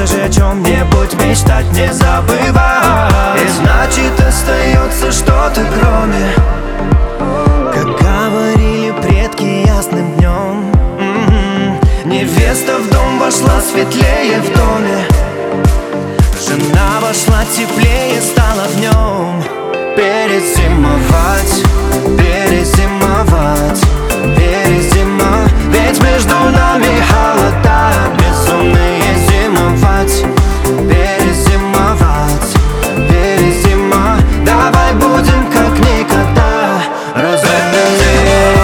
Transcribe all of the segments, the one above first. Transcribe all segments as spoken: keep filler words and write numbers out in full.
даже о чем-нибудь мечтать, не забывать. И значит остается что-то кроме, как говорили предки ясным днем. м-м-м. Невеста в дом вошла светлее в доме, жена вошла теплее, стала в нем. Перезимовать, перезимовать, перезима. Ведь между нами холода безумные, зимовать, перезимовать, перезима. Давай будем как никогда разумные.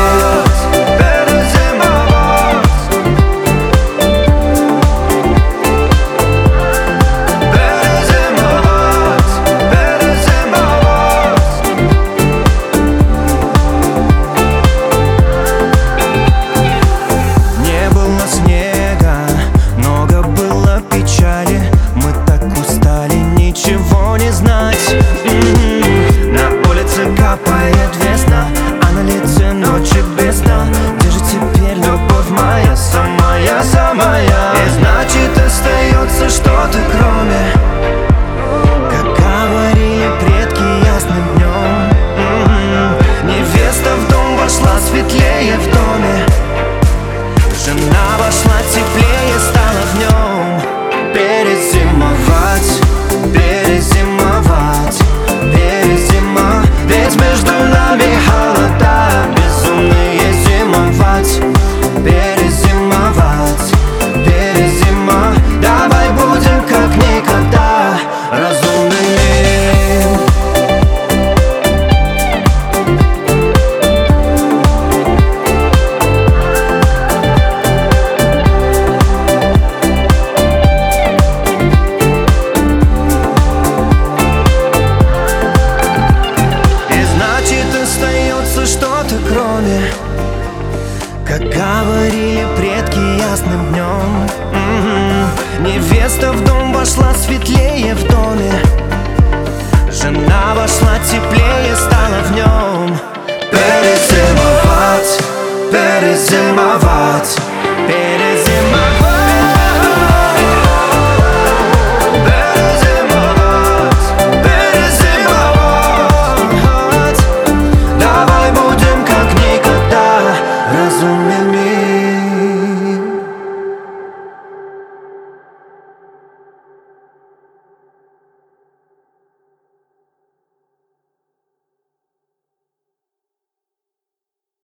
Капает весна, а на лице ночи без сна. Где же теперь любовь моя, самая-самая? И значит остается что-то кроме, как говорили предки ясным днем. м-м-м. Невеста в дом вошла светлее в доме, жена вошла теплее, стала в нем. Перезимовать, перезимовать, перезима. Ведь между нами холода безумные, зимовать, перезимовать, перезима. Давай будем как никогда разумными. Что-то кроме, как говорили предки ясным днем. м-м-м. Невеста в дом вошла светлее в доме, жена вошла теплее, стала в нем. Перезимовать, перезимовать,